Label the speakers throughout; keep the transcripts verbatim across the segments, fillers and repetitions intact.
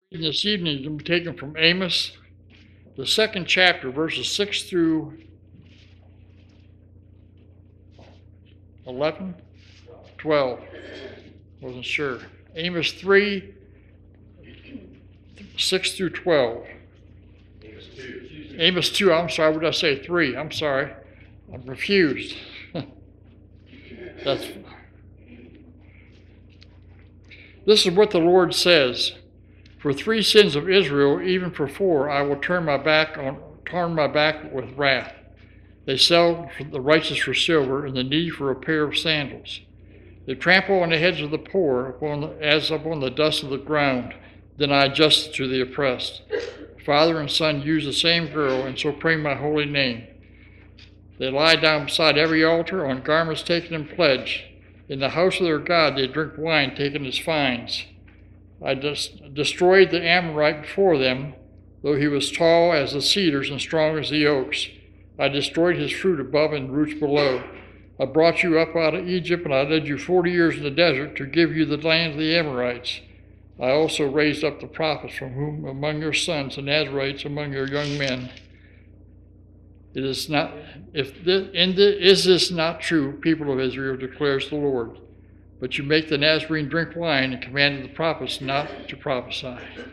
Speaker 1: This evening is going to be taken from Amos, the second chapter, verses six through eleven, twelve. Wasn't sure. Amos three, six through twelve. Amos two. Amos two, I'm sorry, what did I say? three, I'm sorry. I'm confused. That's. This is what the Lord says. For three sins of Israel, even for four, I will turn my back on turn my back with wrath. They sell the righteous for silver, and the needy for a pair of sandals. They trample on the heads of the poor, upon the, as upon the dust of the ground. Then I adjust to the oppressed. Father and son use the same girl, and so pray my holy name. They lie down beside every altar, on garments taken in pledge. In the house of their God they drink wine taken as fines. I just destroyed the Amorite before them, though he was tall as the cedars and strong as the oaks. I destroyed his fruit above and roots below. I brought you up out of Egypt, and I led you forty years in the desert to give you the land of the Amorites. I also raised up the prophets from whom among your sons and Nazarites among your young men. It is not if this, in the, is this not true, people of Israel, declares the Lord. But you make the Nazarene drink wine and commanded the prophets not to prophesy.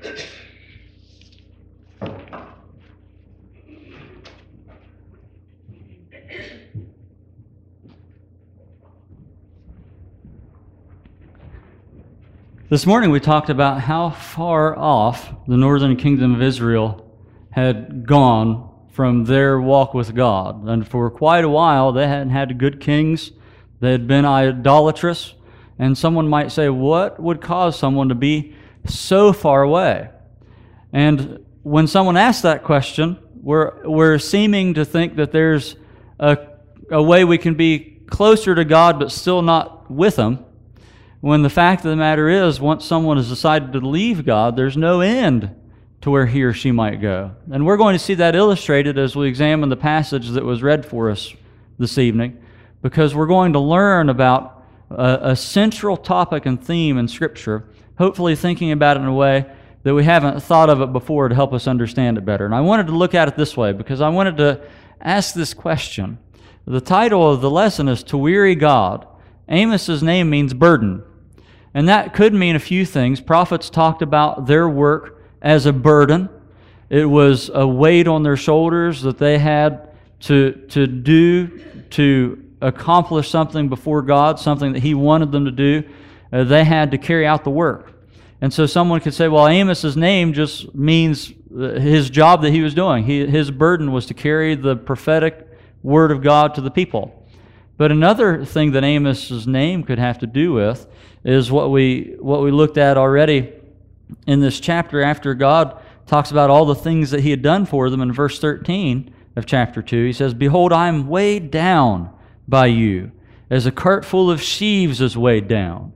Speaker 2: This morning we talked about how far off the northern kingdom of Israel had gone from their walk with God. And for quite a while they hadn't had good kings. They had been idolatrous. And someone might say, what would cause someone to be so far away? And when someone asks that question, we're, we're seeming to think that there's a, a way we can be closer to God but still not with Him, when the fact of the matter is, once someone has decided to leave God, there's no end to where he or she might go. And we're going to see that illustrated as we examine the passage that was read for us this evening, because we're going to learn about A, a central topic and theme in Scripture, hopefully thinking about it in a way that we haven't thought of it before to help us understand it better. And I wanted to look at it this way because I wanted to ask this question. The title of the lesson is To Weary God. Amos's name means burden. And that could mean a few things. Prophets talked about their work as a burden. It was a weight on their shoulders that they had to, to do, to accomplish something before God, something that He wanted them to do. Uh, they had to carry out the work. And so someone could say, well, Amos's name just means his job that he was doing. He, his burden was to carry the prophetic word of God to the people. But another thing that Amos's name could have to do with is what we what we looked at already in this chapter after God talks about all the things that He had done for them in verse thirteen of chapter two. He says, behold, I am weighed down by you, as a cart full of sheaves is weighed down.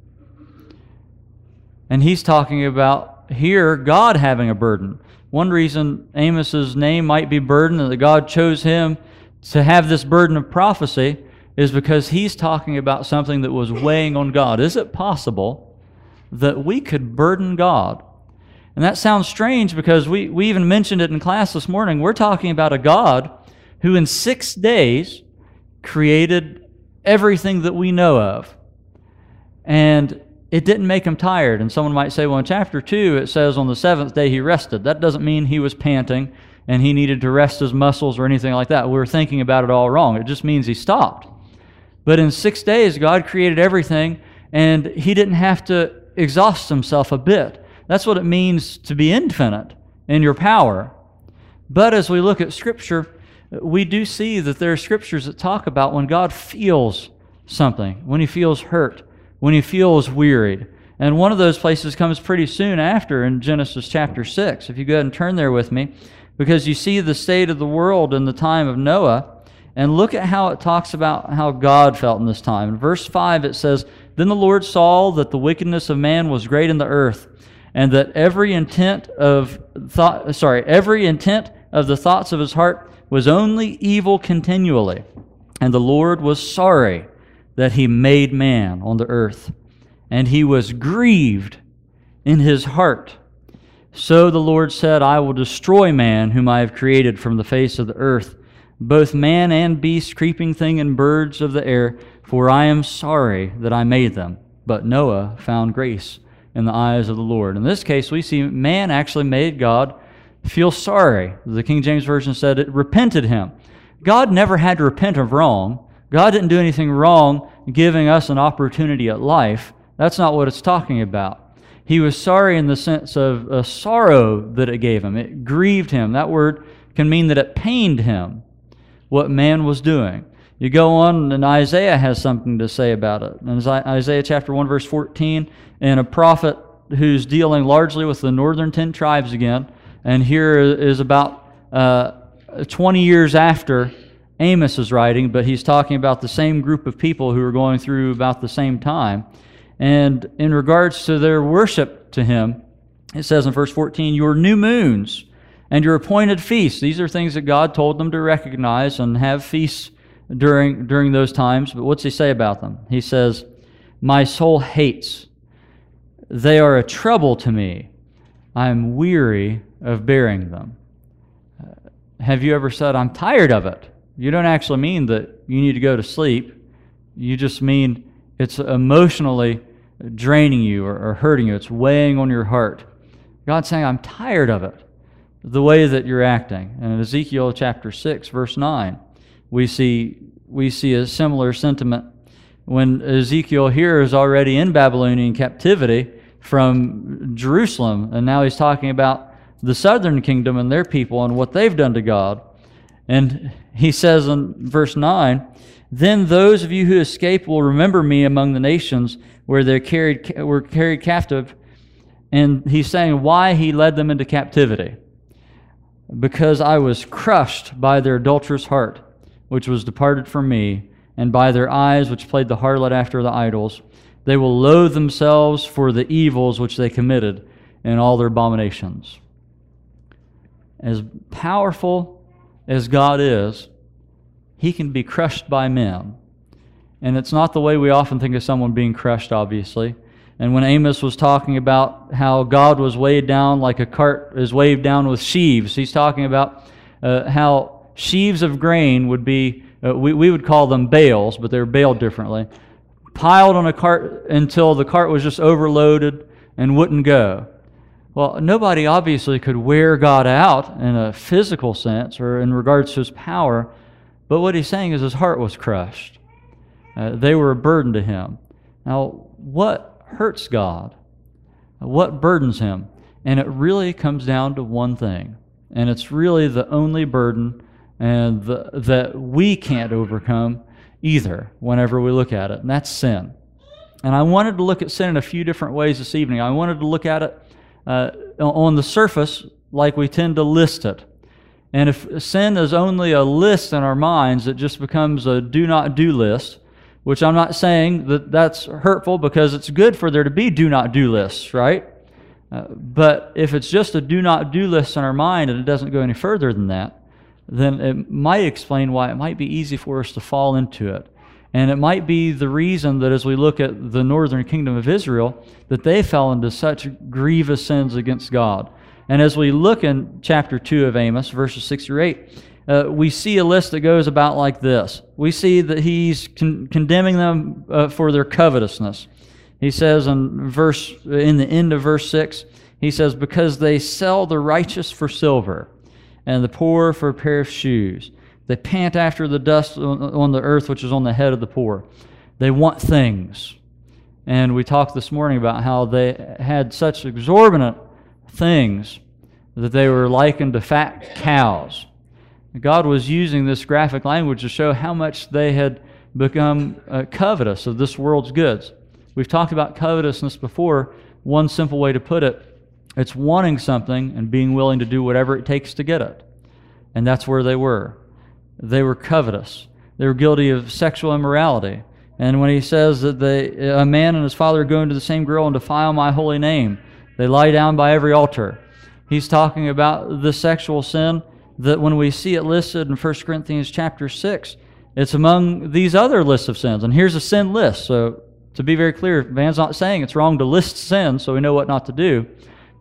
Speaker 2: And he's talking about here God having a burden. One reason Amos's name might be burden, and that God chose him to have this burden of prophecy, is because he's talking about something that was weighing on God. Is it possible that we could burden God? And that sounds strange because we, we even mentioned it in class this morning. We're talking about a God who in six days created everything that we know of. And it didn't make Him tired. And someone might say, well, in chapter two, it says on the seventh day He rested. That doesn't mean He was panting and He needed to rest His muscles or anything like that. We're thinking about it all wrong. It just means He stopped. But in six days, God created everything, and He didn't have to exhaust Himself a bit. That's what it means to be infinite in your power. But as we look at Scripture, we do see that there are Scriptures that talk about when God feels something, when He feels hurt, when He feels wearied. And one of those places comes pretty soon after in Genesis chapter six. If you go ahead and turn there with me, because you see the state of the world in the time of Noah, and look at how it talks about how God felt in this time. In verse five it says, then the Lord saw that the wickedness of man was great in the earth, and that every intent of thought, sorry, every intent of the thoughts of his heart was only evil continually. And the Lord was sorry that He made man on the earth, and He was grieved in His heart. So the Lord said, I will destroy man whom I have created from the face of the earth, both man and beast, creeping thing, and birds of the air, for I am sorry that I made them. But Noah found grace in the eyes of the Lord. In this case, we see man actually made God feel sorry. The King James Version said it repented him. God never had to repent of wrong. God didn't do anything wrong giving us an opportunity at life. That's not what it's talking about. He was sorry in the sense of a sorrow that it gave him. It grieved him. That word can mean that it pained him, what man was doing. You go on, and Isaiah has something to say about it. In Isaiah chapter one, verse fourteen, and a prophet who's dealing largely with the northern ten tribes again, and here is about uh, twenty years after Amos is writing, but he's talking about the same group of people who are going through about the same time. And in regards to their worship to him, it says in verse fourteen, your new moons and your appointed feasts. These are things that God told them to recognize and have feasts during, during those times. But what's he say about them? He says, my soul hates. They are a trouble to me. I am weary of bearing them. Uh, have you ever said, I'm tired of it? You don't actually mean that you need to go to sleep. You just mean it's emotionally draining you or, or hurting you. It's weighing on your heart. God's saying, I'm tired of it, the way that you're acting. And in Ezekiel chapter six, verse nine, we see, we see a similar sentiment when Ezekiel here is already in Babylonian captivity from Jerusalem, and now he's talking about the southern kingdom and their people and what they've done to God. And he says in verse nine, then those of you who escape will remember me among the nations where they carried were carried captive. And he's saying why he led them into captivity. Because I was crushed by their adulterous heart, which was departed from me, and by their eyes which played the harlot after the idols. They will loathe themselves for the evils which they committed and all their abominations. As powerful as God is, he can be crushed by men. And it's not the way we often think of someone being crushed, obviously. And when Amos was talking about how God was weighed down like a cart is weighed down with sheaves, he's talking about uh, how sheaves of grain would be, uh, we, we would call them bales, but they were baled differently, piled on a cart until the cart was just overloaded and wouldn't go. Well, nobody obviously could wear God out in a physical sense or in regards to his power, but what he's saying is his heart was crushed. Uh, they were a burden to him. Now, what hurts God? What burdens him? And it really comes down to one thing, and it's really the only burden and the, that we can't overcome either whenever we look at it, and that's sin. And I wanted to look at sin in a few different ways this evening. I wanted to look at it uh, on the surface like we tend to list it. And if sin is only a list in our minds, it just becomes a do not do list, which I'm not saying that that's hurtful because it's good for there to be do not do lists, right? Uh, but if it's just a do not do list in our mind and it doesn't go any further than that, then it might explain why it might be easy for us to fall into it. And it might be the reason that as we look at the northern kingdom of Israel, that they fell into such grievous sins against God. And as we look in chapter two of Amos, verses six through eight, uh, we see a list that goes about like this. We see that he's con- condemning them uh, for their covetousness. He says in verse in the end of verse six, he says, because they sell the righteous for silver and the poor for a pair of shoes. They pant after the dust on the earth which is on the head of the poor. They want things. And we talked this morning about how they had such exorbitant things that they were likened to fat cows. God was using this graphic language to show how much they had become uh, covetous of this world's goods. We've talked about covetousness before. One simple way to put it, it's wanting something and being willing to do whatever it takes to get it. And that's where they were. They were covetous. They were guilty of sexual immorality. And when he says that they, a man and his father go into the same girl and defile my holy name, they lie down by every altar. He's talking about the sexual sin that when we see it listed in First Corinthians chapter six, it's among these other lists of sins. And here's a sin list. So to be very clear, Van's not saying it's wrong to list sin so we know what not to do.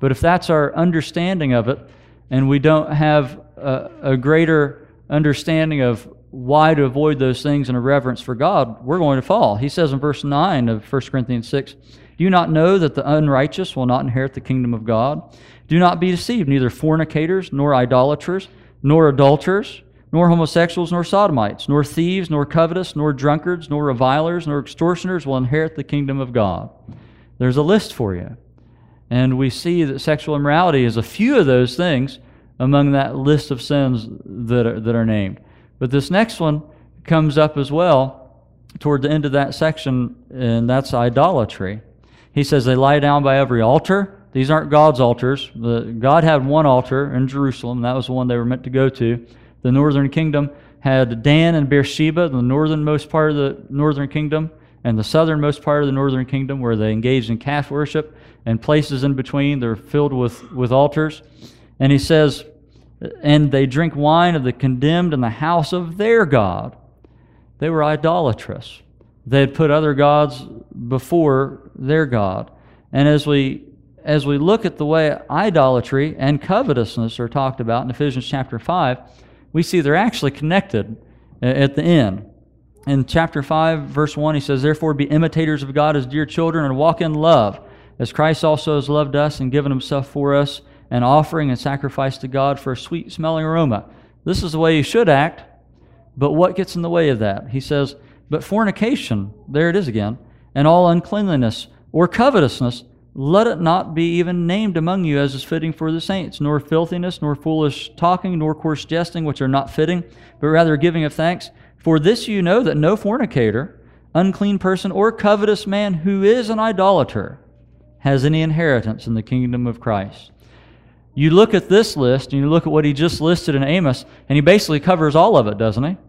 Speaker 2: But if that's our understanding of it, and we don't have a, a greater understanding of why to avoid those things in a reverence for God, we're going to fall. He says in verse nine of First Corinthians six, do you not know that the unrighteous will not inherit the kingdom of God? Do not be deceived, neither fornicators, nor idolaters, nor adulterers, nor homosexuals, nor sodomites, nor thieves, nor covetous, nor drunkards, nor revilers, nor extortioners will inherit the kingdom of God. There's a list for you. And we see that sexual immorality is a few of those things among that list of sins that are, that are named. But this next one comes up as well toward the end of that section, and that's idolatry. He says they lie down by every altar. These aren't God's altars. The, God had one altar in Jerusalem, and that was the one they were meant to go to. The northern kingdom had Dan and Beersheba, the northernmost part of the northern kingdom, and the southernmost part of the northern kingdom, where they engaged in calf worship, and places in between they're filled with, with altars. And he says, and they drink wine of the condemned in the house of their God. They were idolatrous. They had put other gods before their God. And as we as we look at the way idolatry and covetousness are talked about in Ephesians chapter five, we see they're actually connected at the end. In chapter five, verse one, he says, therefore be imitators of God as dear children, and walk in love, as Christ also has loved us and given himself for us, an offering and sacrifice to God for a sweet-smelling aroma. This is the way you should act, but what gets in the way of that? He says, but fornication, there it is again, and all uncleanliness or covetousness, let it not be even named among you as is fitting for the saints, nor filthiness, nor foolish talking, nor coarse jesting, which are not fitting, but rather giving of thanks. For this you know, that no fornicator, unclean person, or covetous man who is an idolater has any inheritance in the kingdom of Christ. You look at this list, and you look at what he just listed in Amos, and he basically covers all of it, doesn't he?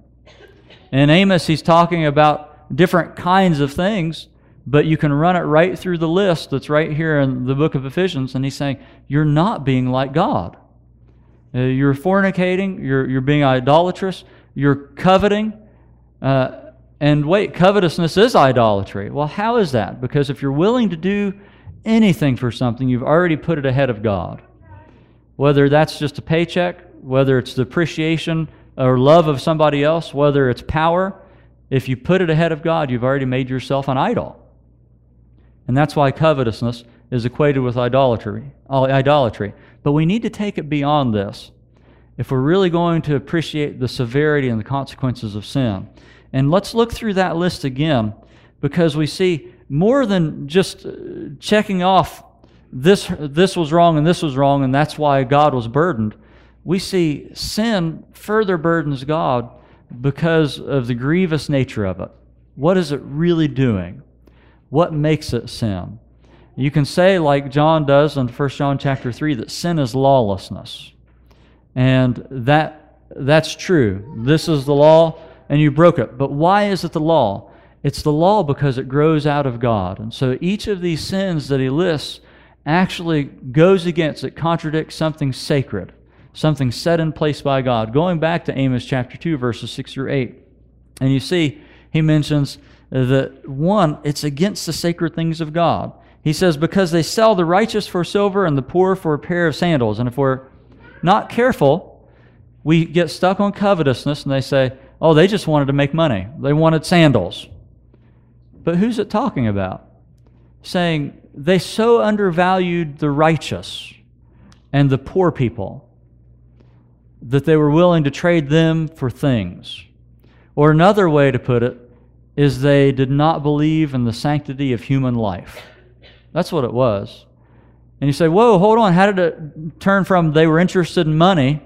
Speaker 2: In Amos, he's talking about different kinds of things, but you can run it right through the list that's right here in the book of Ephesians, and he's saying, you're not being like God. Uh, you're fornicating, you're, you're being idolatrous, you're coveting, uh, and wait, covetousness is idolatry. Well, how is that? Because if you're willing to do anything for something, you've already put it ahead of God. Whether that's just a paycheck, whether it's the appreciation or love of somebody else, whether it's power, if you put it ahead of God, you've already made yourself an idol. And that's why covetousness is equated with idolatry. idolatry. But we need to take it beyond this if we're really going to appreciate the severity and the consequences of sin. And let's look through that list again, because we see more than just checking off this, this was wrong and this was wrong, and that's why God was burdened. We see sin further burdens God because of the grievous nature of it. What is it really doing? What makes it sin? You can say, like John does in First John chapter three, that sin is lawlessness. And that that's true. This is the law, and you broke it. But why is it the law? It's the law because it grows out of God. And so each of these sins that he lists actually goes against, it contradicts something sacred, something set in place by God. Going back to Amos chapter two, verses six through eight. And you see, he mentions that, one, it's against the sacred things of God. He says, because they sell the righteous for silver and the poor for a pair of sandals. And if we're not careful, we get stuck on covetousness, and they say, oh, they just wanted to make money. They wanted sandals. But who's it talking about? Saying they so undervalued the righteous and the poor people that they were willing to trade them for things. Or another way to put it is they did not believe in the sanctity of human life. That's what it was. And you say, whoa, hold on, how did it turn from they were interested in money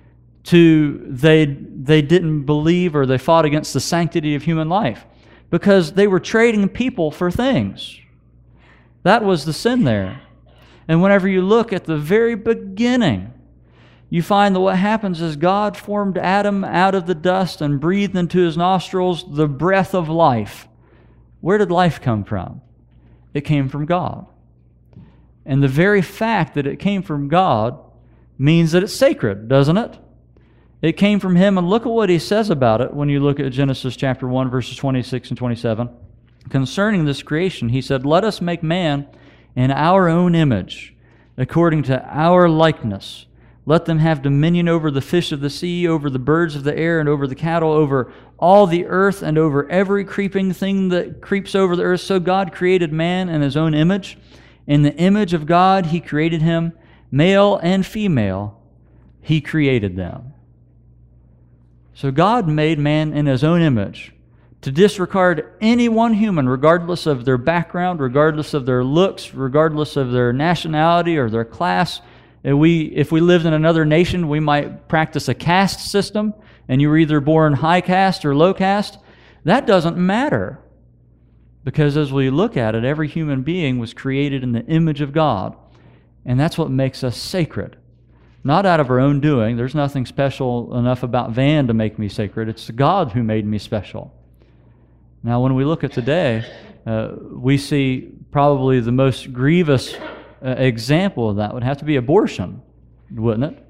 Speaker 2: to they, they didn't believe, or they fought against the sanctity of human life? Because they were trading people for things. That was the sin there. And whenever you look at the very beginning, you find that what happens is God formed Adam out of the dust and breathed into his nostrils the breath of life. Where did life come from? It came from God. And the very fact that it came from God means that it's sacred, doesn't it? It came from him, and look at what he says about it when you look at Genesis chapter one, verses twenty-six and twenty-seven. Concerning this creation, he said, let us make man in our own image, according to our likeness. Let them have dominion over the fish of the sea, over the birds of the air, and over the cattle, over all the earth, and over every creeping thing that creeps over the earth. So God created man in his own image. In the image of God he created him, male and female he created them. So God made man in his own image. To disregard any one human, regardless of their background, regardless of their looks, regardless of their nationality or their class. If we, if we lived in another nation, we might practice a caste system, and you were either born high caste or low caste. That doesn't matter, because as we look at it, every human being was created in the image of God, and that's what makes us sacred. Not out of our own doing. There's nothing special enough about Van to make me sacred. It's God who made me special. Now, when we look at today, uh, we see probably the most grievous uh, example of that would have to be abortion, wouldn't it?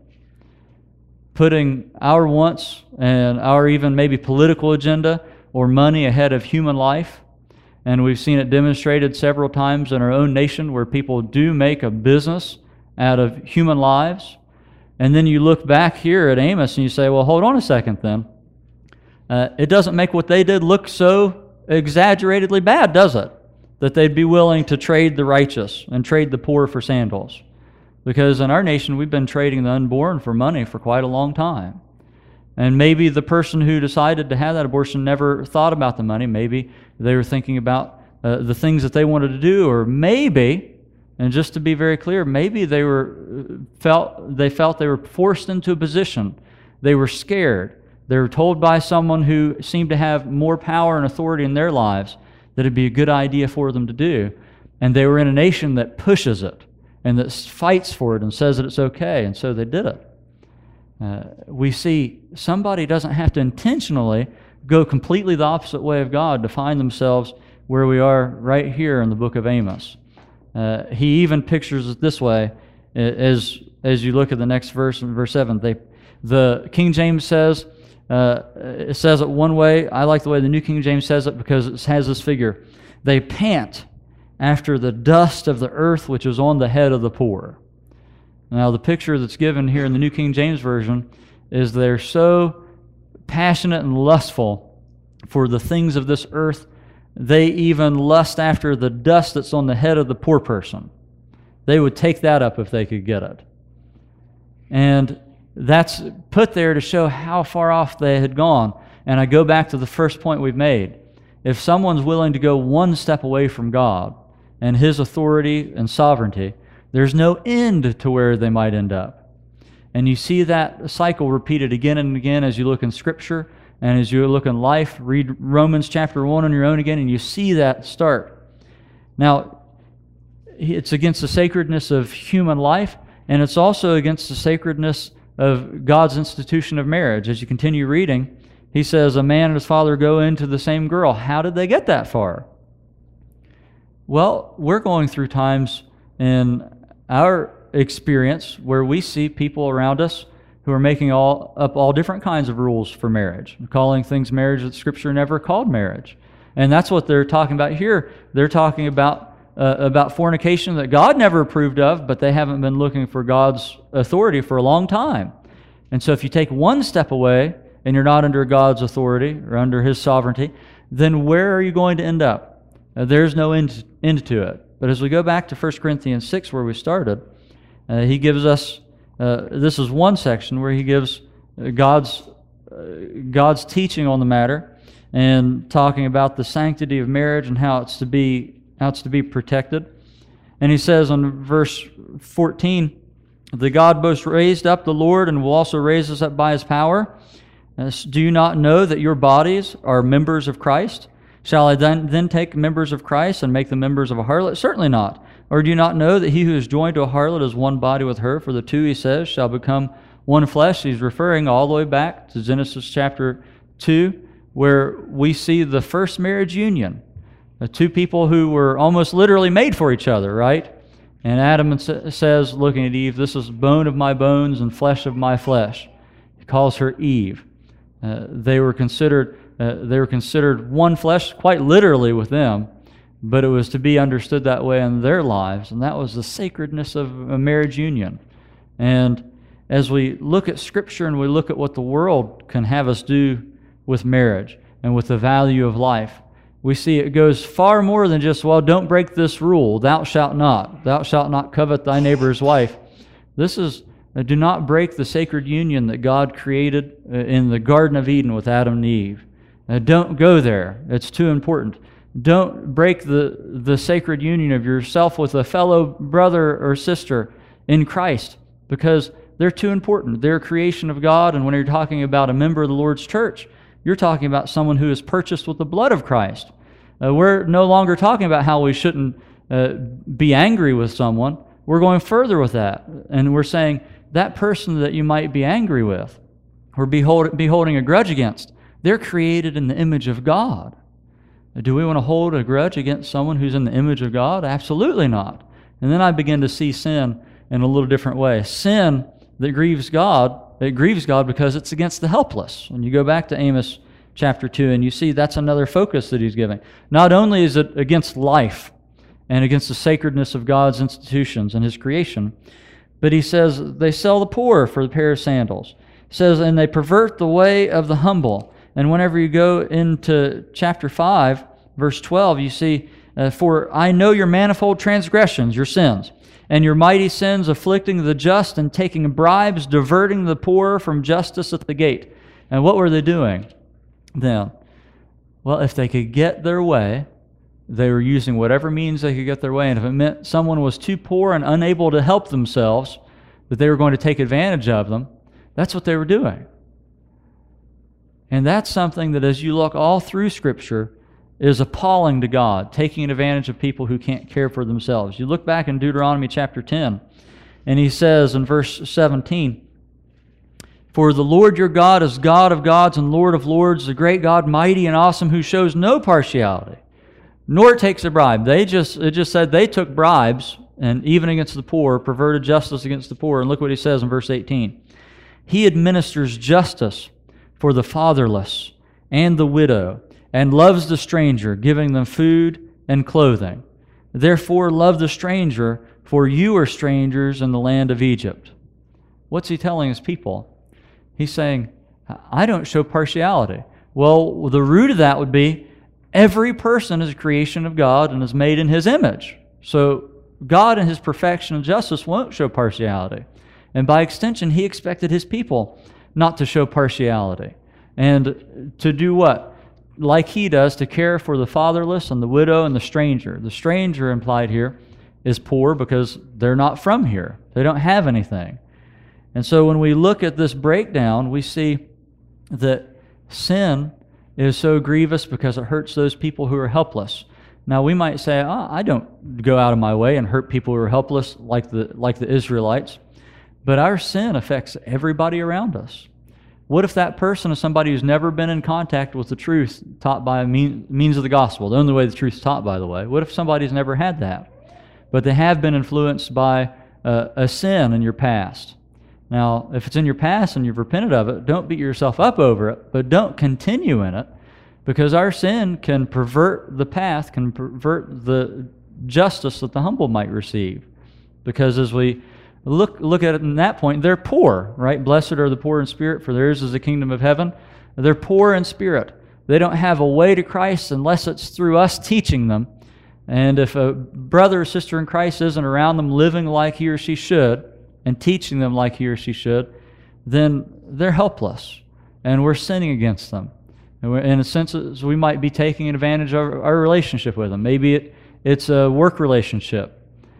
Speaker 2: Putting our wants and our even maybe political agenda or money ahead of human life. And we've seen it demonstrated several times in our own nation where people do make a business out of human lives. And then you look back here at Amos and you say, well, hold on a second then. Uh, it doesn't make what they did look so exaggeratedly bad, does it? That they'd be willing to trade the righteous and trade the poor for sandals. Because in our nation, we've been trading the unborn for money for quite a long time. And maybe the person who decided to have that abortion never thought about the money. Maybe they were thinking about uh, the things that they wanted to do, or maybe, and just to be very clear, maybe they were felt they felt they were forced into a position. They were scared. They were told by someone who seemed to have more power and authority in their lives that it'd be a good idea for them to do. And they were in a nation that pushes it and that fights for it and says that it's okay, and so they did it. Uh, we see somebody doesn't have to intentionally go completely the opposite way of God to find themselves where we are right here in the book of Amos. Uh, he even pictures it this way as as you look at the next verse, in verse seven. They, the King James says, uh, it says it one way. I like the way the New King James says it because it has this figure. They pant after the dust of the earth which is on the head of the poor. Now, the picture that's given here in the New King James Version is they're so passionate and lustful for the things of this earth, they even lust after the dust that's on the head of the poor person. They would take that up if they could get it. And that's put there to show how far off they had gone. And I go back to the first point we've made. If someone's willing to go one step away from God and His authority and sovereignty, there's no end to where they might end up. And you see that cycle repeated again and again as you look in Scripture and as you look in life. Read Romans chapter one on your own again, and you see that start. Now, it's against the sacredness of human life, and it's also against the sacredness of God's institution of marriage. As you continue reading, he says, a man and his father go into the same girl. How did they get that far? Well, we're going through times in our experience where we see people around us who are making all up all different kinds of rules for marriage, calling things marriage that Scripture never called marriage. And that's what they're talking about here. They're talking about uh, about fornication that God never approved of, but they haven't been looking for God's authority for a long time. And so if you take one step away and you're not under God's authority or under His sovereignty, then where are you going to end up? Uh, there's no end, end to it. But as we go back to First Corinthians six, where we started, uh, he gives us, uh, this is one section where he gives God's, uh, God's teaching on the matter and talking about the sanctity of marriage and how it's to be how it's to be protected. And he says on verse fourteen, the God both raised up the Lord and will also raise us up by His power. Uh, do you not know that your bodies are members of Christ? Shall I then, then take members of Christ and make them members of a harlot? Certainly not. Or do you not know that he who is joined to a harlot is one body with her? For the two, he says, shall become one flesh. He's referring all the way back to Genesis chapter two, where we see the first marriage union. The two people who were almost literally made for each other, right? And Adam says, looking at Eve, this is bone of my bones and flesh of my flesh. He calls her Eve. Uh, they were considered uh, they were considered one flesh, quite literally with them. but it was to be understood that way in their lives, and that was the sacredness of a marriage union. And as we look at Scripture and we look at what the world can have us do with marriage and with the value of life, we see it goes far more than just, well, don't break this rule, thou shalt not, thou shalt not covet thy neighbor's wife. This is, uh, do not break the sacred union that God created uh, in the Garden of Eden with Adam and Eve. Uh, don't go there. It's too important. Don't break the, the sacred union of yourself with a fellow brother or sister in Christ, because they're too important. They're a creation of God, and when you're talking about a member of the Lord's church, you're talking about someone who is purchased with the blood of Christ. Uh, we're no longer talking about how we shouldn't uh, be angry with someone. We're going further with that, and we're saying that person that you might be angry with or be, hold, be holding a grudge against, they're created in the image of God. Do we want to hold a grudge against someone who's in the image of God? Absolutely not. And then I begin to see sin in a little different way. Sin that grieves God, it grieves God because it's against the helpless. And you go back to Amos chapter two, and you see that's another focus that he's giving. Not only is it against life and against the sacredness of God's institutions and his creation, but he says they sell the poor for a pair of sandals. He says, and they pervert the way of the humble. And whenever you go into chapter five, verse twelve, you see, uh, for I know your manifold transgressions, your sins, and your mighty sins, afflicting the just and taking bribes, diverting the poor from justice at the gate. And what were they doing then? Well, if they could get their way, they were using whatever means they could get their way. And if it meant someone was too poor and unable to help themselves, that they were going to take advantage of them, that's what they were doing. And that's something that, as you look all through Scripture, is appalling to God, taking advantage of people who can't care for themselves. You look back in Deuteronomy chapter ten, and he says in verse seventeen, for the Lord your God is God of gods and Lord of lords, the great God, mighty and awesome, who shows no partiality, nor takes a bribe. They just, it just said they took bribes, and even against the poor, perverted justice against the poor. And look what he says in verse eighteen. He administers justice for the fatherless and the widow, and loves the stranger, giving them food and clothing. Therefore love the stranger, for you are strangers in the land of Egypt. What's he telling his people? He's saying, I don't show partiality. Well, the root of that would be every person is a creation of God and is made in his image. So God in his perfection and justice won't show partiality. And by extension, he expected his people not to show partiality. And to do what? Like he does, to care for the fatherless and the widow and the stranger. The stranger implied here is poor because they're not from here. They don't have anything. And so when we look at this breakdown, we see that sin is so grievous because it hurts those people who are helpless. Now we might say, oh, I don't go out of my way and hurt people who are helpless like the, like the Israelites. But our sin affects everybody around us. What if that person is somebody who's never been in contact with the truth taught by mean, means of the gospel? The only way the truth is taught, by the way. What if somebody's never had that? But they have been influenced by uh, a sin in your past. Now, if it's in your past and you've repented of it, don't beat yourself up over it, but don't continue in it, because our sin can pervert the path, can pervert the justice that the humble might receive. Because as we Look look at it in that point, they're poor, right? Blessed are the poor in spirit, for theirs is the kingdom of heaven. They're poor in spirit. They don't have a way to Christ unless it's through us teaching them. And if a brother or sister in Christ isn't around them living like he or she should and teaching them like he or she should, then they're helpless, and we're sinning against them. And we're, in a sense, we might be taking advantage of our relationship with them. Maybe it, it's a work relationship.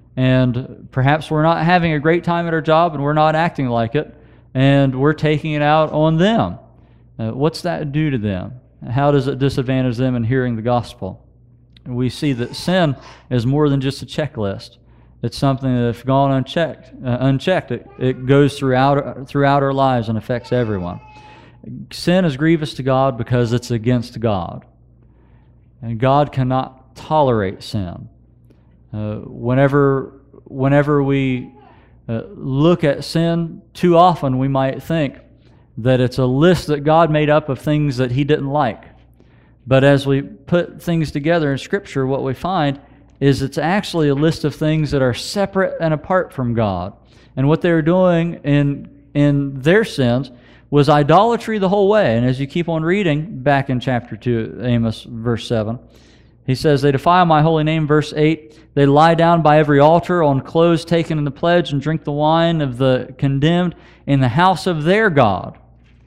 Speaker 2: And perhaps we're not having a great time at our job and we're not acting like it, and we're taking it out on them. Uh, what's that do to them? How does it disadvantage them in hearing the gospel? And we see that sin is more than just a checklist. It's something that if gone unchecked, uh, unchecked it, it goes throughout, throughout our lives and affects everyone. Sin is grievous to God because it's against God. And God cannot tolerate sin. Uh, whenever, whenever we uh, look at sin, too often we might think that it's a list that God made up of things that He didn't like. But as we put things together in Scripture, what we find is it's actually a list of things that are separate and apart from God. And what they were doing in, in their sins was idolatry the whole way. And as you keep on reading back in chapter two, Amos, verse seven, he says, they defile my holy name, verse eight. They lie down by every altar on clothes taken in the pledge and drink the wine of the condemned in the house of their God.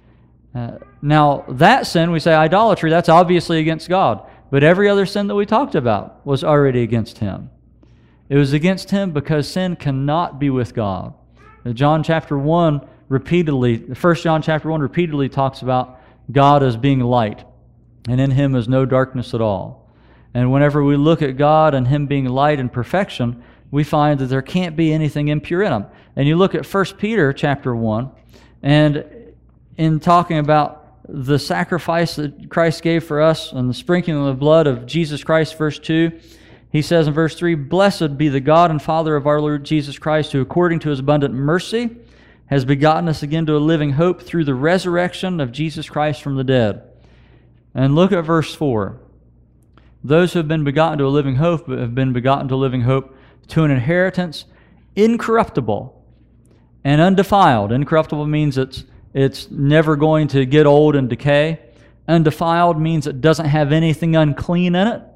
Speaker 2: Uh, now, that sin, we say idolatry, that's obviously against God. But every other sin that we talked about was already against Him. It was against Him because sin cannot be with God. Now, John chapter one repeatedly, First John chapter one repeatedly talks about God as being light, and in Him is no darkness at all. And whenever we look at God and Him being light and perfection, we find that there can't be anything impure in Him. And you look at First Peter chapter one, and in talking about the sacrifice that Christ gave for us and the sprinkling of the blood of Jesus Christ, verse two, he says in verse three, blessed be the God and Father of our Lord Jesus Christ, who according to His abundant mercy has begotten us again to a living hope through the resurrection of Jesus Christ from the dead. And look at verse four. Those who have been begotten to a living hope have been begotten to a living hope to an inheritance incorruptible and undefiled. Incorruptible means it's it's never going to get old and decay. Undefiled means it doesn't have anything unclean in it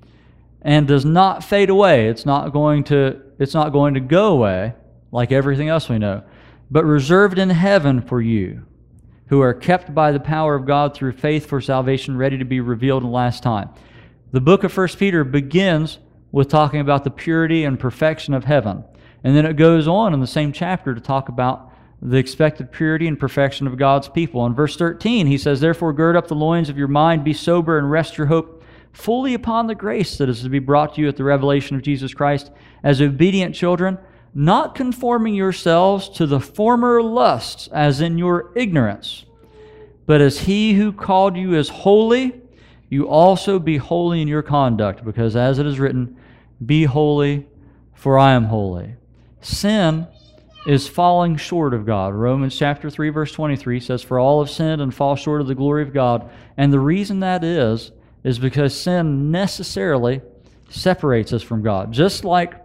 Speaker 2: and does not fade away. It's not going to it's not going to go away like everything else we know, but reserved in heaven for you, who are kept by the power of God through faith for salvation, ready to be revealed in the last time. The book of First Peter begins with talking about the purity and perfection of heaven. And then it goes on in the same chapter to talk about the expected purity and perfection of God's people. In verse thirteen, he says, therefore gird up the loins of your mind, be sober, and rest your hope fully upon the grace that is to be brought to you at the revelation of Jesus Christ, as obedient children, not conforming yourselves to the former lusts as in your ignorance, but as He who called you is holy, you also be holy in your conduct, because as it is written, be holy, for I am holy. Sin is falling short of God. Romans chapter three, verse twenty-three says, for all have sinned and fall short of the glory of God. And the reason that is, is because sin necessarily separates us from God. Just like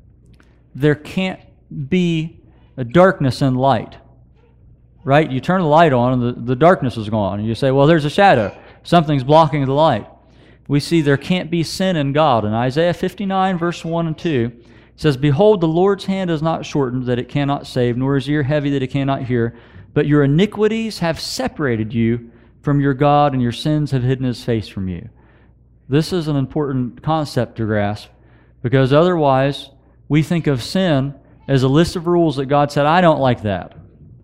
Speaker 2: there can't be a darkness and light, right? You turn the light on and the, the darkness is gone. And you say, well, there's a shadow. Something's blocking the light. We see there can't be sin in God. In Isaiah fifty-nine, verse one and two, it says, behold, the Lord's hand is not shortened that it cannot save, nor his ear heavy that it cannot hear, but your iniquities have separated you from your God, and your sins have hidden His face from you. This is an important concept to grasp, because otherwise we think of sin as a list of rules that God said, I don't like that.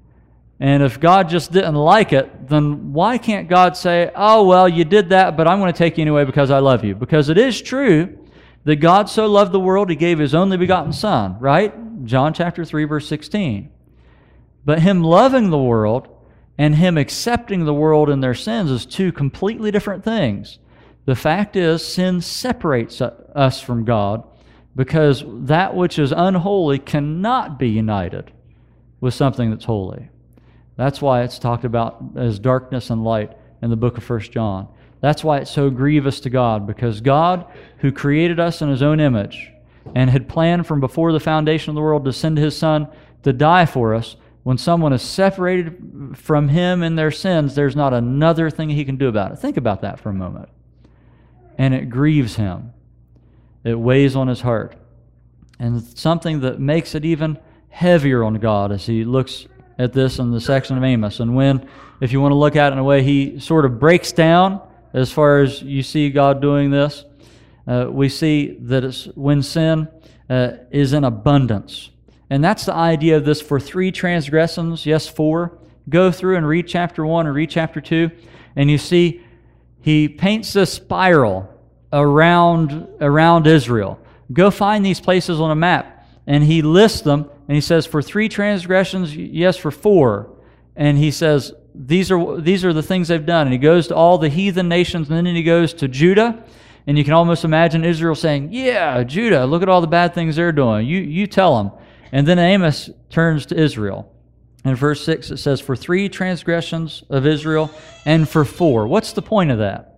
Speaker 2: And if God just didn't like it, then why can't God say, oh, well, you did that, but I'm going to take you anyway because I love you? Because it is true that God so loved the world, He gave His only begotten Son, right? John chapter three, verse sixteen. But Him loving the world and Him accepting the world in their sins is two completely different things. The fact is, sin separates us from God, because that which is unholy cannot be united with something that's holy. That's why it's talked about as darkness and light in the book of First John. That's why it's so grievous to God, because God, who created us in His own image and had planned from before the foundation of the world to send His Son to die for us, when someone is separated from Him in their sins, there's not another thing He can do about it. Think about that for a moment. And it grieves Him. It weighs on His heart. And it's something that makes it even heavier on God as He looks at this in the section of Amos. And when, if you want to look at it in a way, He sort of breaks down as far as you see God doing this. Uh, we see that it's when sin uh, is in abundance. And that's the idea of this. For three transgressions, yes, four. Go through and read chapter one and read chapter two, and you see He paints this spiral around, around Israel. Go find these places on a map, and He lists them, and He says, for three transgressions, yes, for four. And He says, these are, these are the things they've done. And He goes to all the heathen nations, and then He goes to Judah, and you can almost imagine Israel saying, yeah, Judah, look at all the bad things they're doing. You, you tell them. And then Amos turns to Israel. In verse six, it says, for three transgressions of Israel and for four. What's the point of that?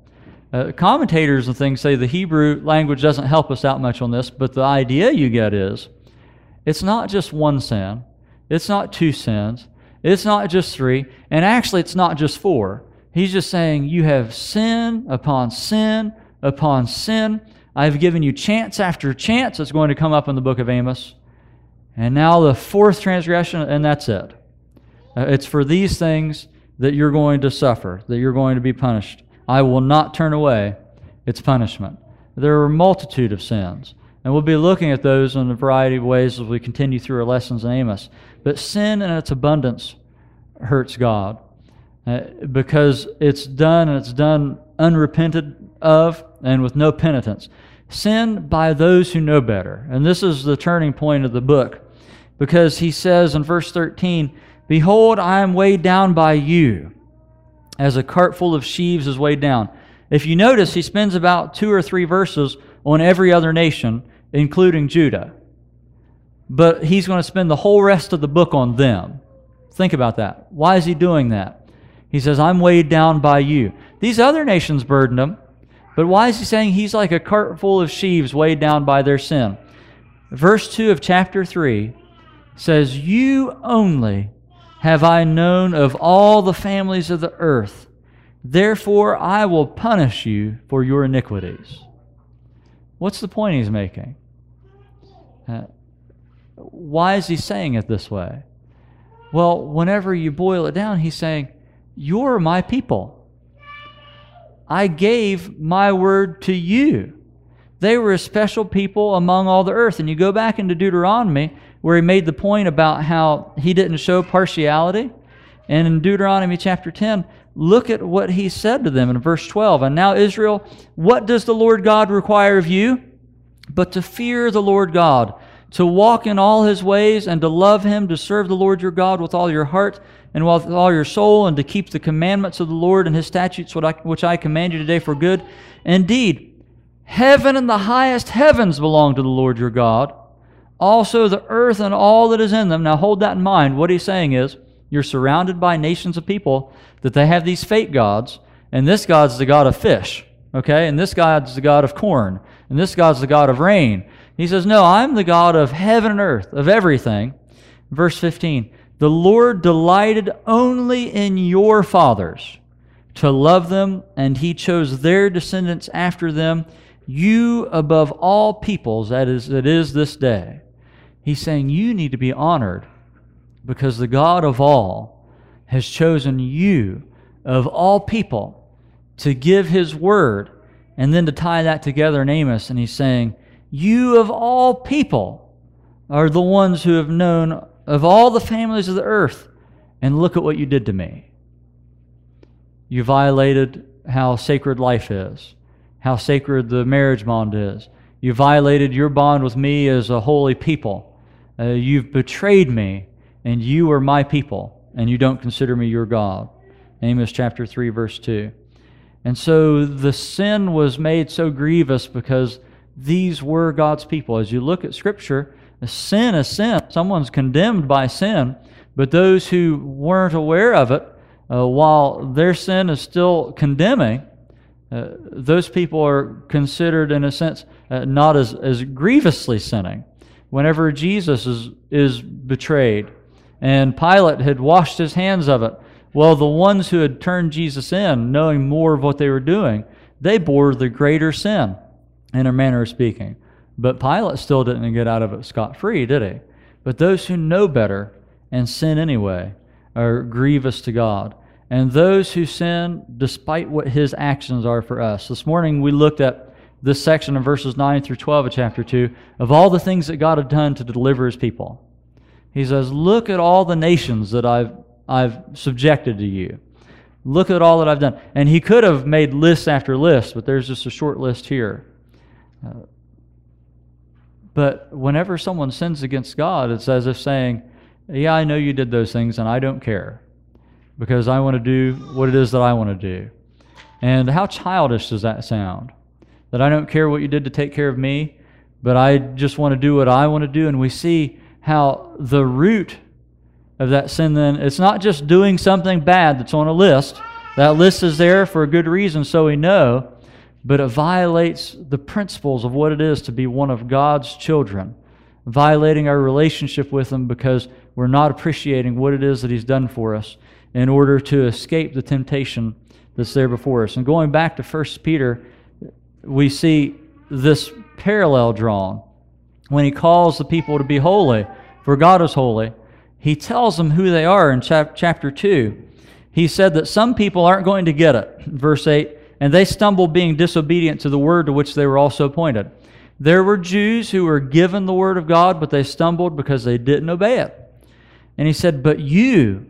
Speaker 2: Uh, commentators and things say the Hebrew language doesn't help us out much on this, but the idea you get is it's not just one sin, it's not two sins, it's not just three, and actually it's not just four. He's just saying you have sin upon sin upon sin. I've given you chance after chance. That's going to come up in the book of Amos. And now the fourth transgression, and that's it. Uh, it's for these things that you're going to suffer, that you're going to be punished. I will not turn away its punishment. There are a multitude of sins, and we'll be looking at those in a variety of ways as we continue through our lessons in Amos. But sin in its abundance hurts God uh, because it's done, and it's done unrepented of and with no penitence. Sin by those who know better. And this is the turning point of the book, because he says in verse thirteen, "Behold, I am weighed down by you, as a cart full of sheaves is weighed down." If you notice, he spends about two or three verses on every other nation, including Judah. But he's going to spend the whole rest of the book on them. Think about that. Why is he doing that? He says, I'm weighed down by you. These other nations burdened him, but why is he saying he's like a cart full of sheaves weighed down by their sin? Verse two of chapter three says, "You only have I known of all the families of the earth. Therefore I will punish you for your iniquities." What's the point he's making? Uh, why is he saying it this way? Well, whenever you boil it down, he's saying, you're my people. I gave my word to you. They were a special people among all the earth. And you go back into Deuteronomy, where he made the point about how he didn't show partiality. And in Deuteronomy chapter ten, look at what he said to them in verse twelve. "And now, Israel, what does the Lord God require of you? But to fear the Lord God, to walk in all his ways, and to love him, to serve the Lord your God with all your heart and with all your soul, and to keep the commandments of the Lord and his statutes which I command you today for good. Indeed, heaven and the highest heavens belong to the Lord your God, also the earth and all that is in them." Now hold that in mind. What he's saying is, you're surrounded by nations of people that they have these fake gods, and this God's the God of fish, okay? And this God's the God of corn, and this God's the God of rain. He says, no, I'm the God of heaven and earth, of everything. Verse fifteen, "The Lord delighted only in your fathers to love them, and he chose their descendants after them, you above all peoples, that is, it is this day." He's saying you need to be honored because the God of all has chosen you of all people to give his word, and then to tie that together in Amos. And he's saying, you of all people are the ones who have known of all the families of the earth, and look at what you did to me. You violated how sacred life is, how sacred the marriage bond is. You violated your bond with me as a holy people. Uh, you've betrayed me, and you are my people, and you don't consider me your God. Amos chapter three, verse two. And so the sin was made so grievous because these were God's people. As you look at Scripture, sin is sin. Someone's condemned by sin, but those who weren't aware of it, uh, while their sin is still condemning, uh, those people are considered, in a sense, uh, not as, as grievously sinning. Whenever Jesus is, is betrayed, and Pilate had washed his hands of it, well, the ones who had turned Jesus in, knowing more of what they were doing, they bore the greater sin, in a manner of speaking. But Pilate still didn't get out of it scot-free, did he? But those who know better and sin anyway are grievous to God. And those who sin despite what his actions are for us. This morning we looked at this section of verses nine through twelve of chapter two of all the things that God had done to deliver his people. He says, look at all the nations that I've, I've subjected to you. Look at all that I've done. And he could have made list after list, but there's just a short list here. Uh, But whenever someone sins against God, it's as if saying, yeah, I know you did those things and I don't care because I want to do what it is that I want to do. And how childish does that sound? That I don't care what you did to take care of me, but I just want to do what I want to do. And we see how the root of that sin then, it's not just doing something bad that's on a list. That list is there for a good reason, so we know. but it violates the principles of what it is to be one of God's children, violating our relationship with Him because we're not appreciating what it is that He's done for us in order to escape the temptation that's there before us. And going back to First Peter, we see this parallel drawn. When he calls the people to be holy, for God is holy, he tells them who they are in chap- chapter two. He said that some people aren't going to get it, verse eight, and they stumble being disobedient to the word to which they were also appointed. There were Jews who were given the word of God, but they stumbled because they didn't obey it. And he said, but you,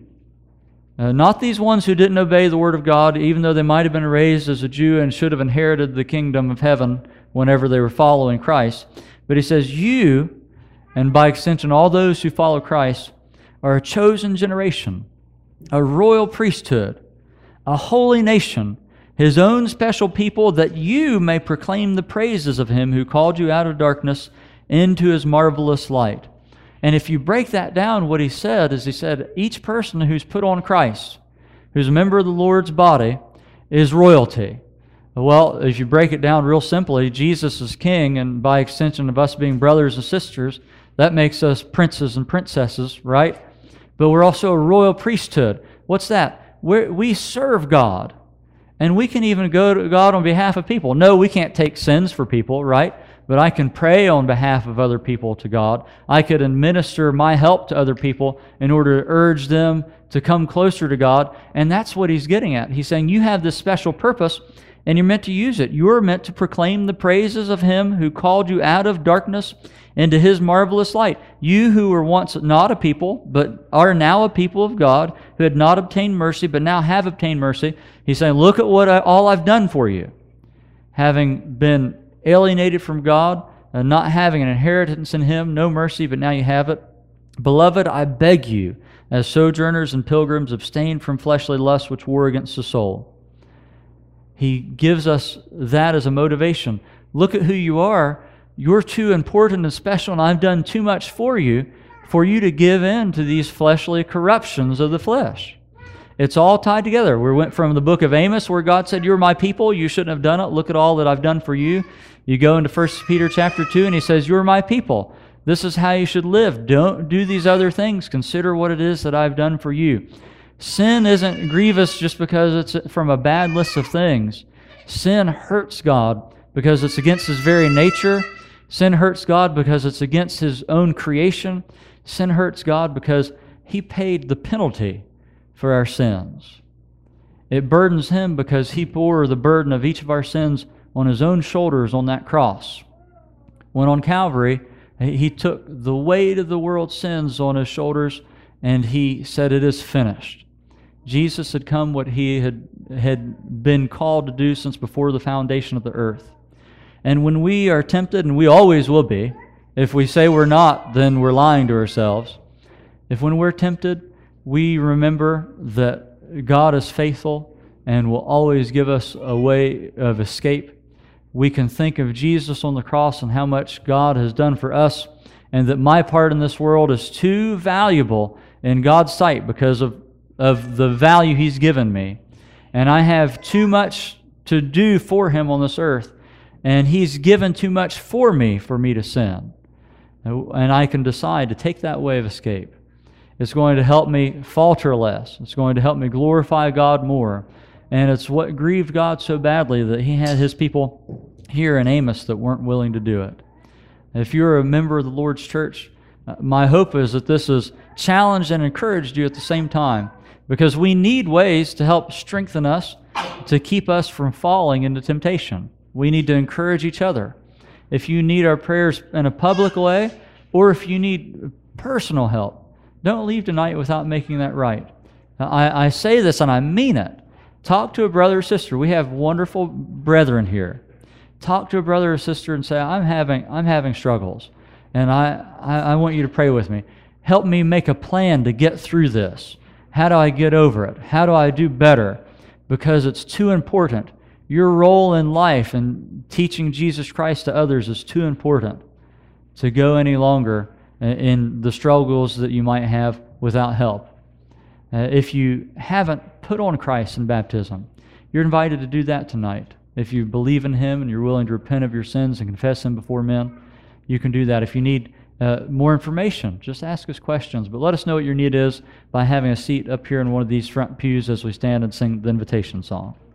Speaker 2: uh, not these ones who didn't obey the word of God, even though they might have been raised as a Jew and should have inherited the kingdom of heaven whenever they were following Christ. But he says, you, and by extension all those who follow Christ, are a chosen generation, a royal priesthood, a holy nation, His own special people, that you may proclaim the praises of Him who called you out of darkness into His marvelous light. And if you break that down, what he said is he said, each person who's put on Christ, who's a member of the Lord's body, is royalty. Well, if you break it down real simply, Jesus is king, and by extension of us being brothers and sisters, that makes us princes and princesses, right? But we're also a royal priesthood. What's that? We're, we serve God, and we can even go to God on behalf of people. No, we can't take sins for people, right? But I can pray on behalf of other people to God. I could administer my help to other people in order to urge them to come closer to God, and that's what he's getting at. He's saying you have this special purpose, and you're meant to use it. You're meant to proclaim the praises of Him who called you out of darkness into His marvelous light. You who were once not a people, but are now a people of God, who had not obtained mercy, but now have obtained mercy. He's saying, look at what I, all I've done for you. Having been alienated from God, and not having an inheritance in Him, no mercy, but now you have it. Beloved, I beg you, as sojourners and pilgrims, abstain from fleshly lusts which war against the soul. He gives us that as a motivation. Look at who you are. You're too important and special, and I've done too much for you for you to give in to these fleshly corruptions of the flesh. It's all tied together. We went from the book of Amos where God said, you're my people, you shouldn't have done it. Look at all that I've done for you. You go into First Peter chapter two and he says, you're my people. This is how you should live. Don't do these other things. Consider what it is that I've done for you. Sin isn't grievous just because it's from a bad list of things. Sin hurts God because it's against His very nature. Sin hurts God because it's against His own creation. Sin hurts God because He paid the penalty for our sins. It burdens Him because He bore the burden of each of our sins on His own shoulders on that cross. When on Calvary, He took the weight of the world's sins on His shoulders, and He said, it is finished. Jesus had come what He had, had been called to do since before the foundation of the earth. And when we are tempted, and we always will be, if we say we're not, then we're lying to ourselves. If when we're tempted, we remember that God is faithful and will always give us a way of escape, we can think of Jesus on the cross and how much God has done for us, and that my part in this world is too valuable in God's sight because of, of the value He's given me. And I have too much to do for Him on this earth, and He's given too much for me for me to sin. And I can decide to take that way of escape. It's going to help me falter less. It's going to help me glorify God more. And it's what grieved God so badly that He had His people here in Amos that weren't willing to do it. If you're a member of the Lord's church, my hope is that this has challenged and encouraged you at the same time, because we need ways to help strengthen us, to keep us from falling into temptation. We need to encourage each other. If you need our prayers in a public way, or if you need personal help, don't leave tonight without making that right. I, I say this and I mean it. Talk to a brother or sister. We have wonderful brethren here. Talk to a brother or sister and say, I'm having I'm having struggles, and I, I, I want you to pray with me. Help me make a plan to get through this. How do I get over it? How do I do better? Because it's too important. Your role in life and teaching Jesus Christ to others is too important to go any longer in the struggles that you might have without help. Uh, if you haven't put on Christ in baptism, you're invited to do that tonight. If you believe in Him and you're willing to repent of your sins and confess Him before men, you can do that. If you need uh, more information, just ask us questions. But let us know what your need is by having a seat up here in one of these front pews as we stand and sing the invitation song.